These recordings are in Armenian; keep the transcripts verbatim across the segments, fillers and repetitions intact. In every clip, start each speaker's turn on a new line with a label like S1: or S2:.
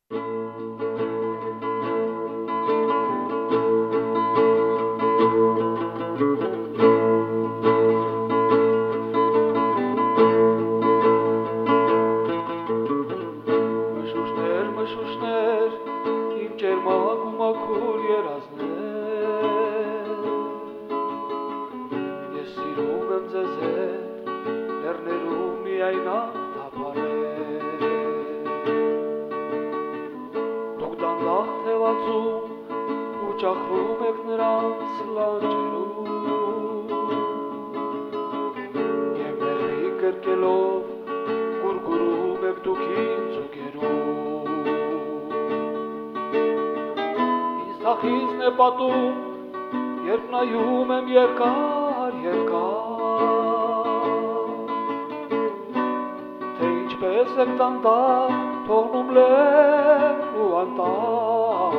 S1: Մշուշներ, մշուշներ, իմ ճերմակ ու մաքուր երազներ, ես սիրում եմ ձեզ հետ, լեռներում միայնակ թափարել, դուք դանդաղ թևածում ու ճախրում եք նրանց լանջերում, և նեղրիկ կրկելով գուրգուրում եք դուք ինձ ու գերում, ինձ թախիծն է պատում, երբ նայում եմ երկար, երկար, թե ինչպես եք դանդաղ թողնում լեռ ու անտառ,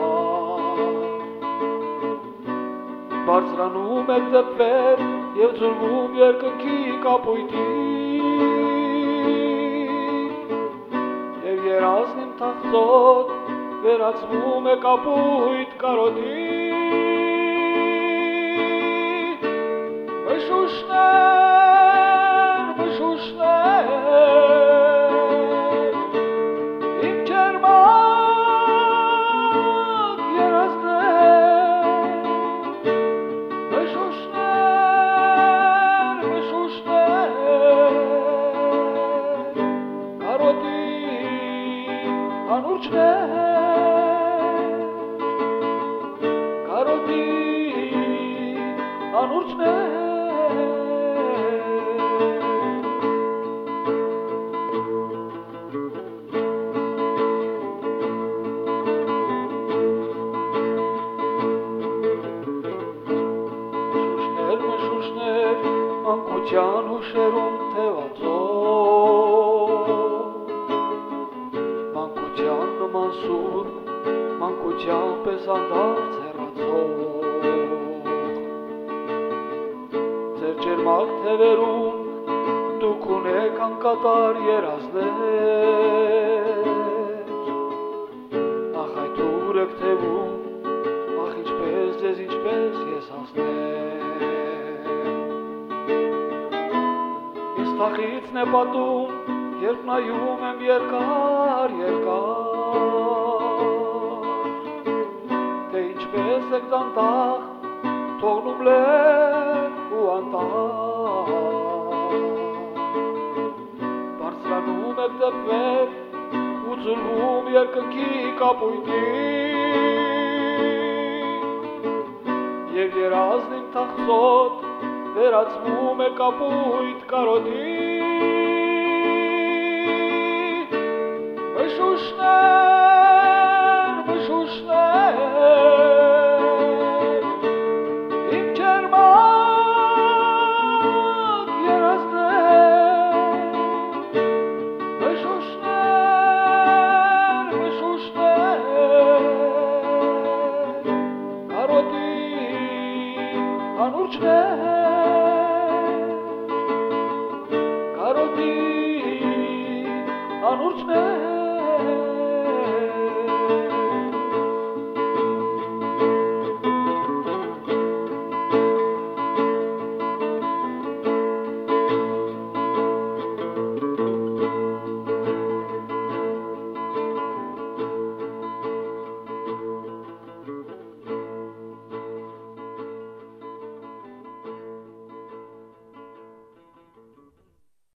S1: բարձրանում եք դեպվեր և ձուլվում երկնքի կապույտին, և երազն իմ թախծոտ վերածվում է կապույտ կարոտի, մշուշներ, մշուշներ, իմ ճերմակ երազներ, մշուշներ, մշուշներ, կարոտի անուրջներ, կարոտի անուրջներ, մշուշներ, մանկության հուշերում թևածող, մանկության նման սուրբ, մանկության պես անդարձ հեռացող, ձեր ճերմակ թևերում դուք ունեք անկատար երազներ, ախ այդ ուր եք թևում, ախ ինչպես ձեզ ինչպես ես հասնեմ, ինձ թախիծն է պատում, երբ նայում եմ երկար, երկար, թե ինչպես եք դանդաղ թողնում լեռ ու անտառ, բարձրանում եք դեպվեր ու ձուլվում երկնքի կապույտին, և երազն իմ թախծոտ վերածվում է կապույտ կարոտի, մշուշներ,